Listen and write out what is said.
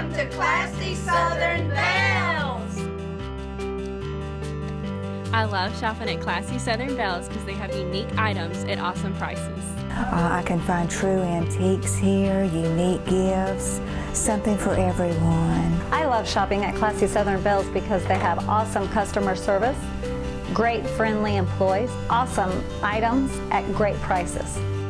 Welcome to Classy Southern Belles. I love shopping at Classy Southern Belles because they have unique items at awesome prices. I can find true antiques here, unique gifts, something for everyone. I love shopping at Classy Southern Belles because they have awesome customer service, great friendly employees, awesome items at great prices.